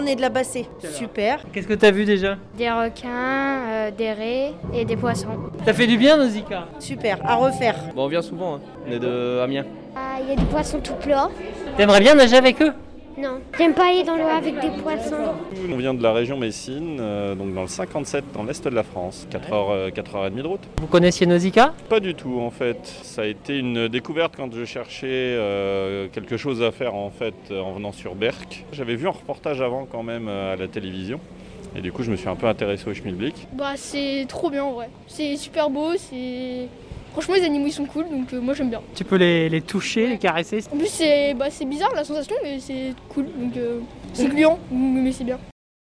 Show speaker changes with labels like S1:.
S1: On est de la Bassée. Super.
S2: Qu'est-ce que t'as vu déjà?
S3: Des requins, des raies et des poissons.
S2: Ça fait du bien, Nausicaa?
S1: Super, à refaire.
S4: Bon, on vient souvent, hein. On est de Amiens.
S3: Il y a des poissons tout plats.
S2: T'aimerais bien nager avec eux?
S3: Non, j'aime pas aller dans l'eau avec des poissons.
S5: On vient de la région Messine, donc dans le 57, dans l'est de la France, 4h30 de route.
S2: Vous connaissiez Nausicaa?
S5: Pas du tout en fait, ça a été une découverte quand je cherchais quelque chose à faire en fait en venant sur Berck. J'avais vu un reportage avant quand même à la télévision et du coup je me suis un peu intéressé au schmilblick.
S6: C'est trop bien en vrai, c'est super beau, Franchement les animaux ils sont cool donc moi j'aime bien.
S2: Tu peux les toucher, les caresser?
S6: En plus c'est bizarre la sensation mais c'est cool donc c'est gluant mais c'est bien.